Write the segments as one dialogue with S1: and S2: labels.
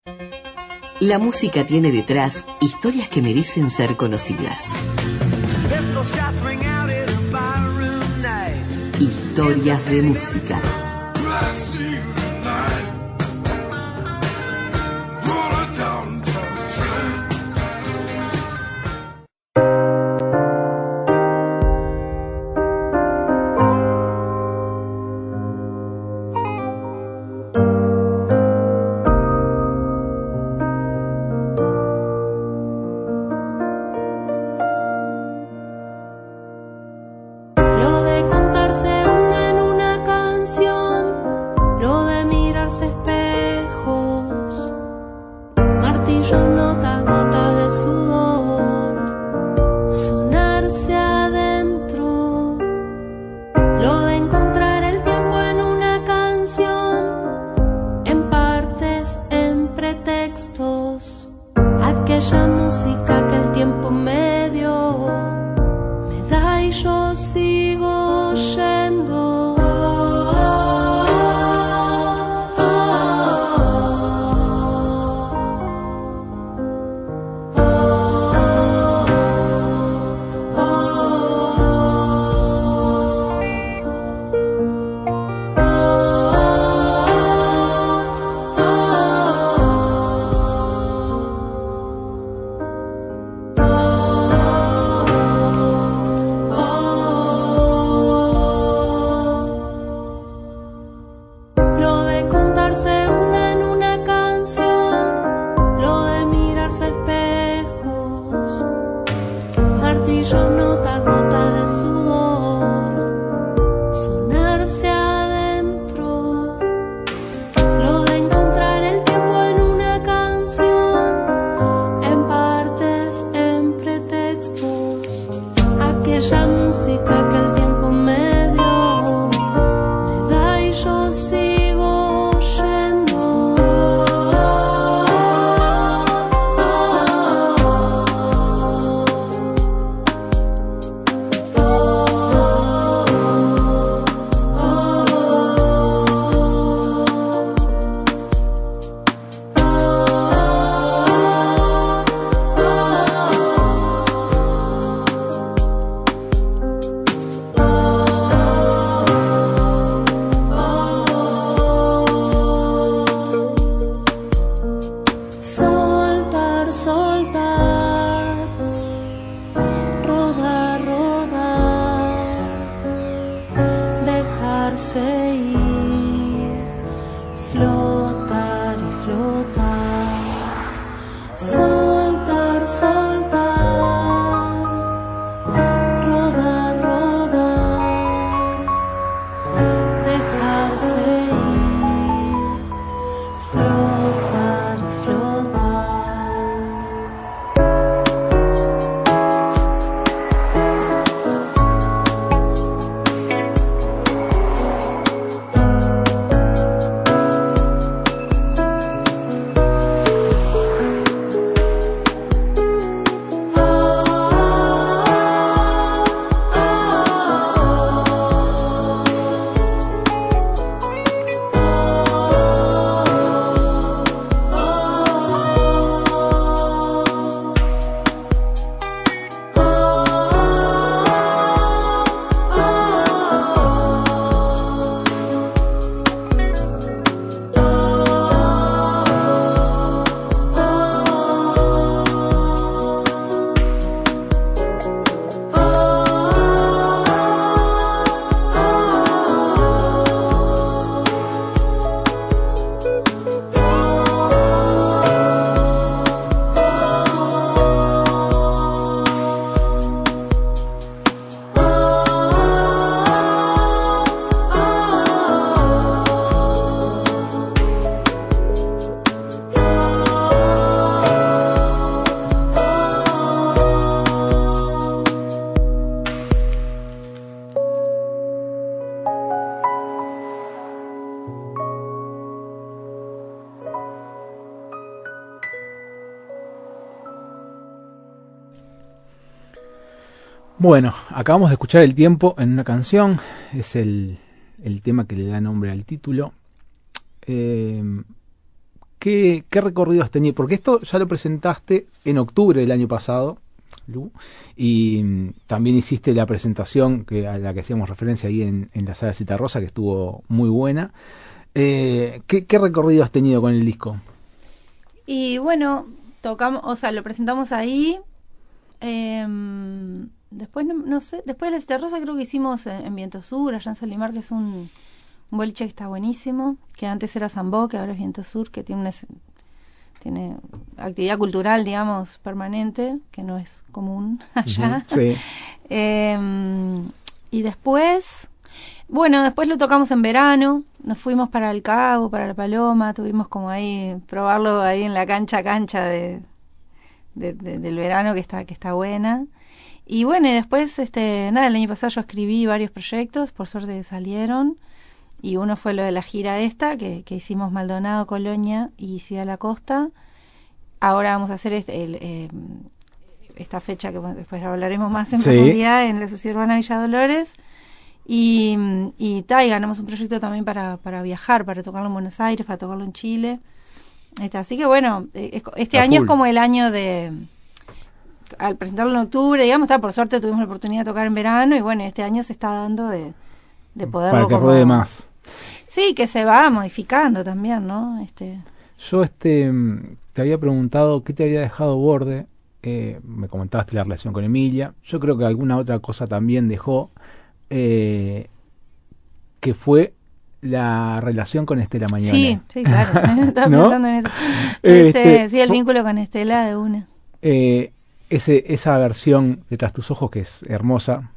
S1: La música tiene detrás historias que merecen ser conocidas. Historias de música.
S2: Bueno, acabamos de escuchar El tiempo en una canción, es el tema que le da nombre al título, que ¿qué recorrido has tenido? Porque esto ya lo presentaste en octubre del año pasado, Lu, y también hiciste la presentación a la que hacíamos referencia ahí en la sala Citarrosa, que estuvo muy buena. ¿Qué recorrido has tenido con el disco?
S3: Y bueno, lo presentamos ahí. Después, no sé, después de la Citarrosa creo que hicimos en Viento Sur, allá en Solimar, que es un boliche que está buenísimo, que antes era Zambó, que ahora es Viento Sur, que tiene actividad cultural, digamos, permanente, que no es común allá.
S2: Uh-huh, sí.
S3: Y después, bueno, después lo tocamos en verano, nos fuimos para el Cabo, para La Paloma, tuvimos como ahí, probarlo ahí en la cancha del verano, que está buena. Y bueno, y después, el año pasado yo escribí varios proyectos, por suerte salieron. Y uno fue lo de la gira esta, que hicimos Maldonado, Colonia y Ciudad de la Costa. Ahora vamos a hacer esta fecha que después hablaremos más en profundidad en la Sociedad Urbana Villa Dolores. Y ganamos un proyecto también para viajar, para tocarlo en Buenos Aires, para tocarlo en Chile. Así que bueno, este año es como el año al presentarlo en octubre, digamos, por suerte tuvimos la oportunidad de tocar en verano y bueno, este año se está dando de poderlo
S2: para que ruede más.
S3: Sí, que se va modificando también, ¿no?
S2: Yo te había preguntado qué te había dejado Borde, me comentaste la relación con Emilia, yo creo que alguna otra cosa también dejó, que fue la relación con Estela Mañone.
S3: Sí, claro, estaba
S2: ¿no?
S3: pensando en eso. Sí, el vínculo con Estela de una.
S2: Esa versión de Tras tus ojos, que es hermosa,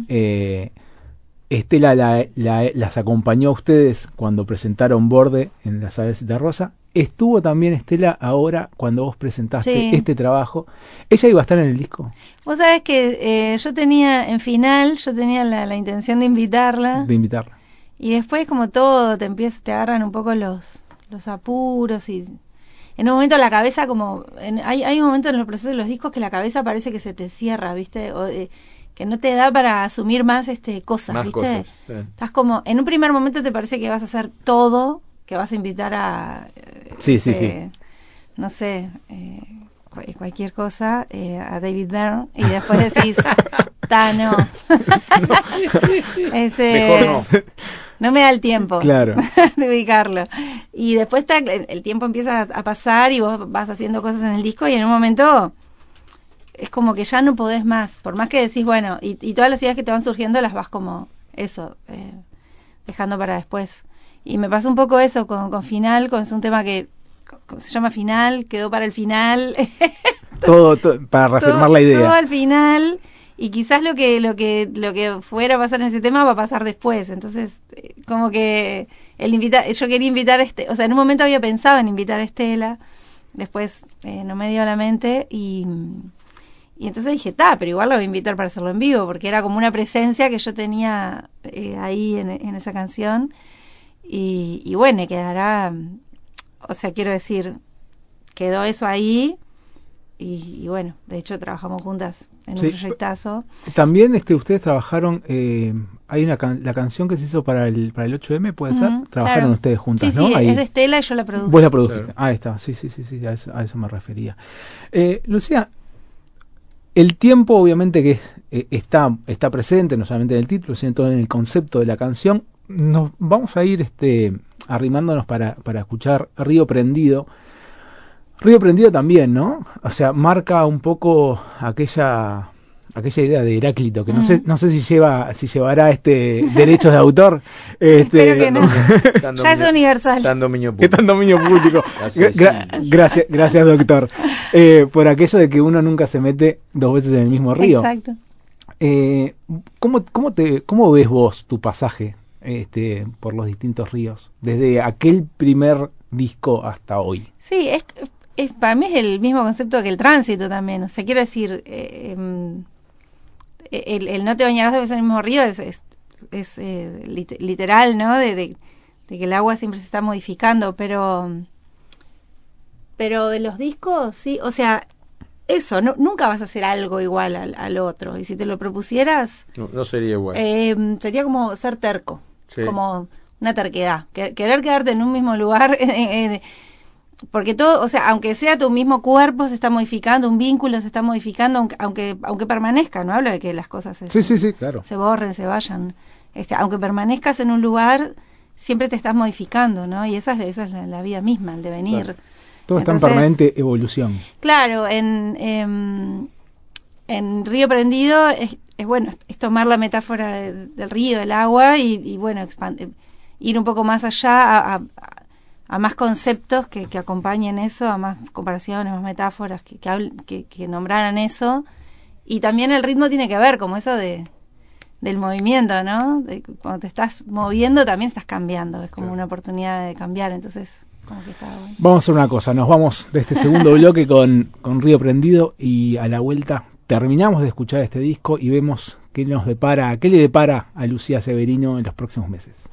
S2: Estela las acompañó a ustedes cuando presentaron Borde en la sala de Citarrosa. Estuvo también Estela ahora cuando vos presentaste este trabajo. ¿Ella iba a estar en el disco?
S3: Vos sabés que yo tenía la intención de invitarla. Y después, como todo, te agarran un poco los apuros y en un momento la cabeza hay un momento en los procesos de los discos que la cabeza parece que se te cierra, ¿viste? Que no te da para asumir más cosas,
S4: más
S3: ¿viste?
S4: Cosas, sí.
S3: Estás como, en un primer momento te parece que vas a hacer todo, que vas a invitar a
S2: sí.
S3: no sé, cualquier cosa, a David Byrne, y después decís, no.
S4: Mejor no.
S3: No me da el tiempo
S2: claro.
S3: de ubicarlo. Y después el tiempo empieza a pasar y vos vas haciendo cosas en el disco y en un momento es como que ya no podés más. Por más que decís, bueno, y todas las ideas que te van surgiendo las vas como dejando para después. Y me pasó un poco eso con Final, es un tema que se llama Final, quedó para el final.
S2: todo para reafirmar la idea.
S3: Todo al final. Y quizás lo que fuera a pasar en ese tema va a pasar después. Entonces, como que yo quería invitar o sea, en un momento había pensado en invitar a Estela, después no me dio a la mente y entonces dije, pero igual la voy a invitar para hacerlo en vivo, porque era como una presencia que yo tenía ahí en esa canción. Y bueno, quedará, o sea, quiero decir, quedó eso ahí. Y bueno, de hecho trabajamos juntas en un proyectazo.
S2: También ustedes trabajaron, hay la canción que se hizo para el 8M, ¿puede ser? Trabajaron ustedes juntas,
S3: sí,
S2: ¿no?
S3: Sí,
S2: ahí.
S3: Es de Estela y yo la produje.
S2: Vos la produjiste,
S4: claro.
S2: Ahí está, sí, a eso me refería. Lucía, el tiempo obviamente que está presente, no solamente en el título, sino todo en el concepto de la canción. Nos vamos a ir arrimándonos para escuchar Río Prendido. Río Prendido también, ¿no? O sea, marca un poco aquella idea de Heráclito, que no sé si llevará derechos de autor.
S3: Espero que no.
S4: Ya
S3: es universal.
S4: Está en dominio público.
S2: Está en dominio público. Gracias, doctor. Por aquello de que uno nunca se mete dos veces en el mismo río.
S3: Exacto.
S2: ¿Cómo ves vos tu pasaje por los distintos ríos? Desde aquel primer disco hasta hoy.
S3: Sí, para mí es el mismo concepto que el tránsito también. O sea, quiero decir, el no te bañarás dos veces en el mismo río es literal, ¿no? De que el agua siempre se está modificando, pero de los discos, sí, o sea, eso, nunca vas a hacer algo igual al otro. Y si te lo propusieras...
S4: No sería igual.
S3: Sería como ser terco,
S4: sí.
S3: Como una terquedad. Querer quedarte en un mismo lugar... porque todo, o sea, aunque sea tu mismo cuerpo se está modificando, un vínculo se está modificando, aunque permanezca, no hablo de que las cosas
S2: sí, claro.
S3: se borren, se vayan, aunque permanezcas en un lugar, siempre te estás modificando, ¿no? Y esa es la vida misma, el devenir.
S2: Claro. Todo está en permanente evolución.
S3: Claro, en Río Prendido es bueno, es tomar la metáfora del río, del agua y bueno, ir un poco más allá a más conceptos que acompañen eso, a más comparaciones, más metáforas que nombraran eso. Y también el ritmo tiene que ver como eso del movimiento, ¿no? Cuando te estás moviendo también estás cambiando, es como una oportunidad de cambiar, entonces como que está bueno.
S2: Vamos a hacer una cosa, nos vamos de este segundo bloque con Río Prendido y a la vuelta terminamos de escuchar este disco y vemos qué le depara a Lucía Severino en los próximos meses.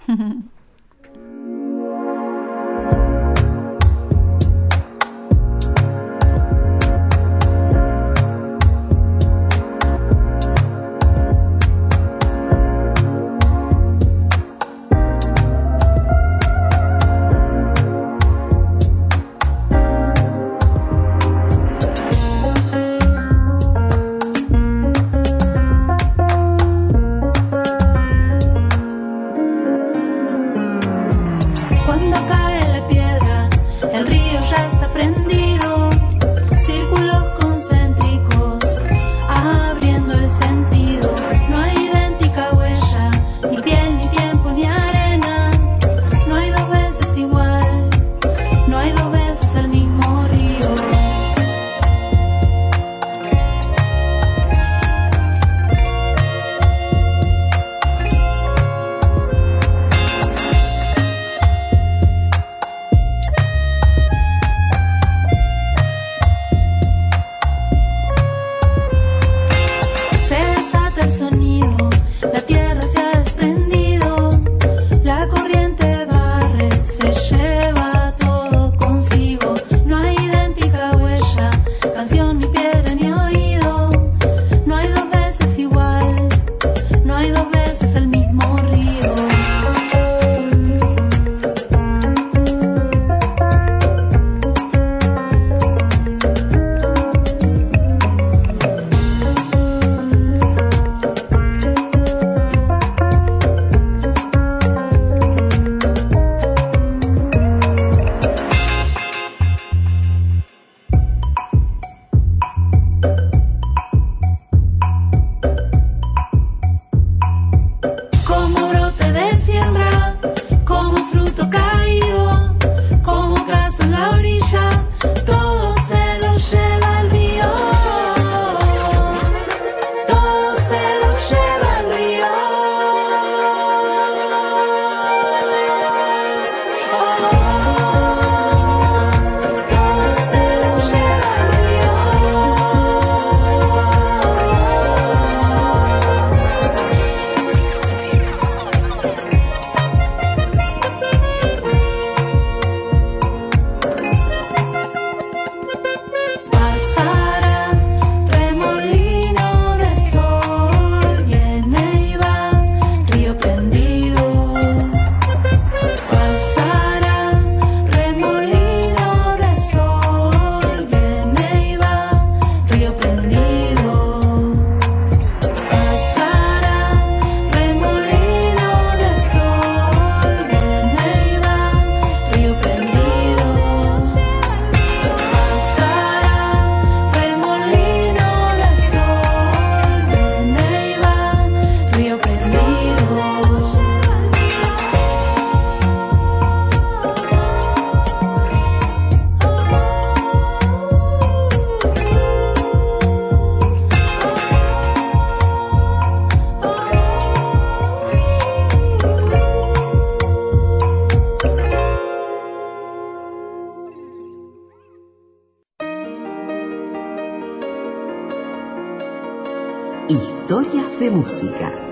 S1: Historias de música.